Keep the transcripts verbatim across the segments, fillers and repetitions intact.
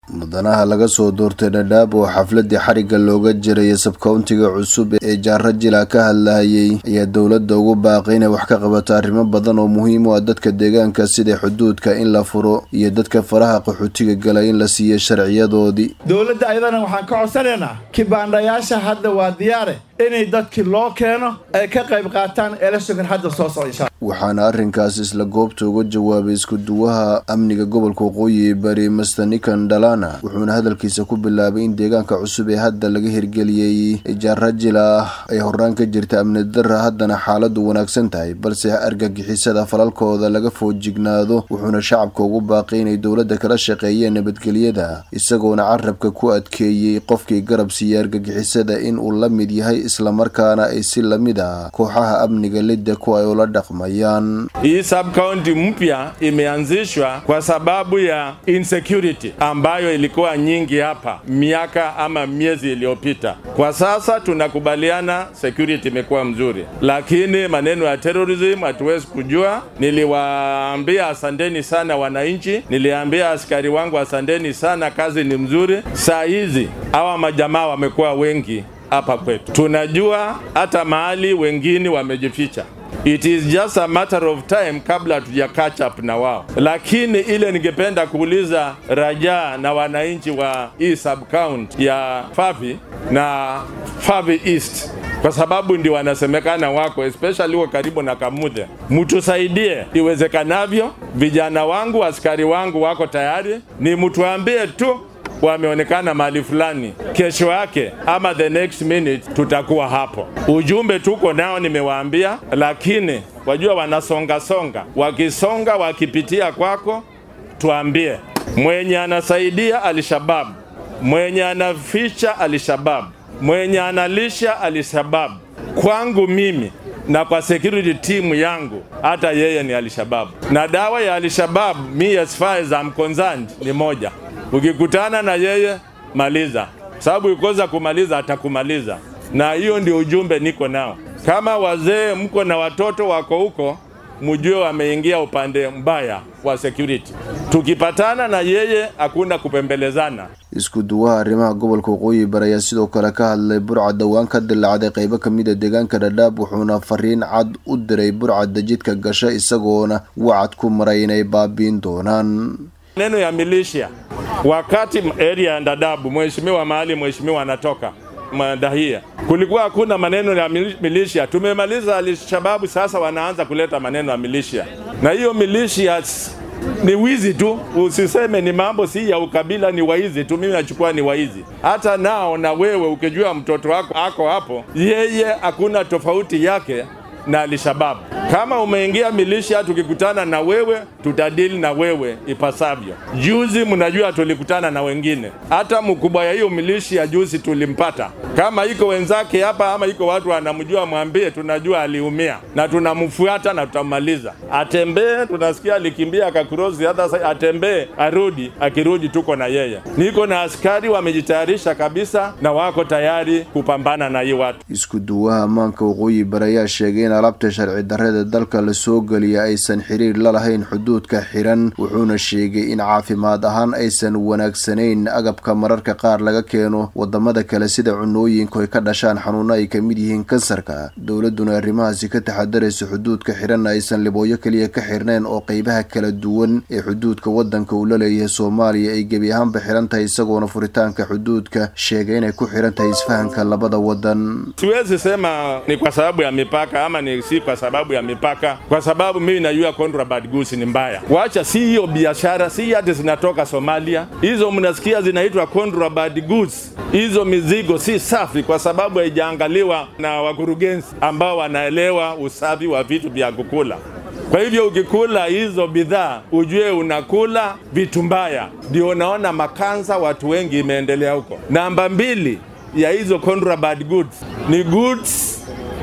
mudanaha laga soo doortay Dadaab oo xafladii xariga looga jiray subcountiga cusub ee Jaarajila ka hadlayay ayaa dawladda ugu baaqay inay wax ka qabato arrimo badan oo muhiim u ah dadka deegaanka sida xuduudka in la furo iyo dadka faraha qaxootiga galay in la siiyo sharciyadoodii. dawladda ayadana waxaan ka codsanaynaa kibaandayaasha hadda waa diyaar inay dadkii loo keeno ay ka qayb qaataan election hadda soo socda. waxaana arrinkaas isla goobta uga jawaabay isku duwaha amniga gobolka Waqooyi Bari Mister Nikan Dalana wuxuuna hadalkiisa ku bilaabay in deegaanka cusub ee hadda laga hirgeliyay Jaarajila ay horaan ka jirta amni darro haddana xaaladu wanaagsan tahay balse argagixisada falalkooda laga foojignaado wuxuuna shacabka ugu baaqay inay dawladda kala shaqeeyeen nabadgelyada isagoona carabka ku adkeeyay qofkii garab siiyay argagixisada in uu la mid yahay isla markaana ay si lamid ah kooxaha amniga lidda ku ay ula dhaqmayaan. Hii sub-county mpya imeanzishwa kwa sababu ya insecurity ambayo ilikuwa nyingi hapa miaka ama miezi iliyopita. Kwa sasa tunakubaliana security imekuwa mzuri, lakini maneno ya terrorism hatuwezi kujua. Niliwaambia asanteni sana wananchi, niliambia askari wangu asanteni sana, kazi ni mzuri. Saa hizi hawa majamaa wamekuwa wengi hapa kwetu. Tunajua hata mahali wengine wamejificha. It is just a matter of time kabla tuja catch up na wao. Lakini ile ningependa kuuliza raja na wananchi wa hii sub-county ya Fafi na Fafi East, kwa sababu ndi wanasemekana wako especially wa karibu na Kamuthe, mtusaidie iwezekanavyo. Vijana wangu, askari wangu wako tayari, ni mtuambie tu wameonekana mahali fulani, kesho yake ama the next minute tutakuwa hapo. Ujumbe tuko nao nimewaambia, lakini wajua wanasonga songa, wakisonga wakipitia kwako tuambie. Mwenye anasaidia Al-Shabaab, mwenye anaficha Al-Shabaab, mwenye analisha Al-Shabaab, kwangu mimi na kwa security team yangu hata yeye ni Al-Shabaab. Na dawa ya Al-Shabaab, me as far as I'm concerned, ni moja. Ukikutana na yeye maliza, sababu ikoza kumaliza atakumaliza. Na hiyo ndio ujumbe niko nao. Kama wazee mko na watoto wako huko, mjue wameingia upande mbaya wa security. Tukipatana na yeye hakuna kupembelezana. isku duwaha arrimaha gobolka Waqooyi Bari ayaa sidoo kale ka hadlay burcad dhawaan ka dilaacday qaybo kamid ah deegaanka Dadaab wuxuuna fariin cad u diray burcad jidka gasha isagoona wacad ku maray inay baabiin doonaan. Neno ya militia wakati area ya Dadaab mheshimiwa mahali mheshimiwa anatoka Madahia, kulikuwa hakuna maneno ya militia. Tumemaliza Al-Shabaab, sasa wanaanza kuleta maneno ya militia, na hiyo militia ni wizi tu. Usiseme ni mambo si ya ukabila, ni waizi tu. Mimi nachukua ni waizi. Hata nao na wewe ukijua mtoto wako ako hapo, yeye hakuna tofauti yake na Al-Shabaab. Kama umeingia militia, tukikutana na wewe tutadili na wewe ipasavyo. Juzi mnajua tulikutana na wengine, hata mkubwa ya hiyo militia juzi tulimpata. Kama iko wenzake hapa ama iko watu wanamjua, mwambie tunajua aliumia na tunamfuata na tutamaliza. Atembee, tunasikia alikimbia akakross the other side, atembee arudi, akirudi tuko na yeye. Niko na askari wamejitayarisha kabisa na wako tayari kupambana na hii watu. isku duwaha amaanka Waqooyi Bari ayaa sheegay in alabta sharci darrada dalka la soo galiya aysan xiriir la lahayn xuduudka xiran wuxuuna sheegay in caafimaad ahaan aysan wanaagsanayn agabka mararka qaar laga keeno wadamada kale sida cunooyinka ay ka dhashaan xanuuno ay kamid yihiin kansarka. dawladuna arrimahaasi ka taxadarayso xuduudka xiran aysan libooyo kaliya ka xirneen oo qaybaha kala duwan ee xuduudka wadanka uu la leeyahay Soomaaliya ay gebi ahaanba xiran tahay isagoona furitaanka xuduudka sheegay inay ku xiran tahay isfahanka labada wadan. Siwezi sema ni kwa sababu ya mipaka ama ni si kwa sababu ya mipaka, kwa sababu mimi najua contraband goods ni mbaya. Wacha si hiyo biashara, si hata zinatoka Somalia. Hizo mnasikia zinaitwa contraband goods. Hizo mizigo si safi kwa sababu haijaangaliwa na wakurugenzi ambao wanaelewa usafi wa vitu vya kukula. Kwa hivyo ukikula hizo bidhaa ujue unakula vitu mbaya. Ndio unaona makansa watu wengi imeendelea huko. Namba mbili ya hizo contraband goods ni goods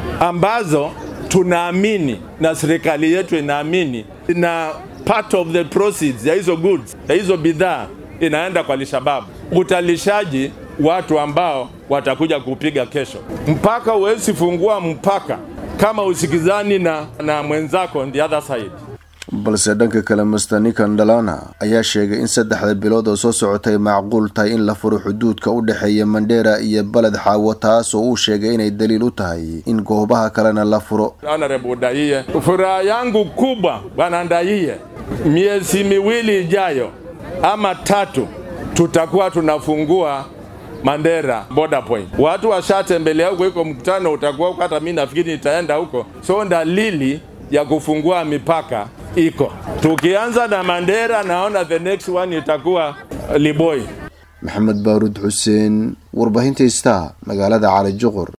ambazo tunaamini na serikali yetu inaamini na part of the proceeds ya hizo goods, ya hizo bidhaa inaenda kwa Al-Shabaab. Utalishaji watu ambao watakuja kupiga kesho. Mpaka uwezi fungua mpaka kama usikizani na, na mwenzako on the other side. balse dhanka kale Mister Nikan Dalana ayaa sheegay in saddexda bilood oo soo socotay macquul tahay in la furo xuduudka u dhaxeeya Mandera iyo Balad Xaawo taas oo uu sheegay inay daliil u tahay in goobaha kalena la furo. Honorable Ndayie, furaha yangu kubwa bwana Ndayie, miezi miwili ijayo ama tatu tutakuwa tunafungua Mandera border point. Watu washatembelea huko, iko mkutano utakuwa huko, hata mimi nafikiri nitaenda huko. So dalili ya kufungua mipaka iko. Tukianza na Mandera, naona the next one itakuwa Liboi. Maxamed Baarud Hussein, warbaahinta Star, magaalada Cali Juqur.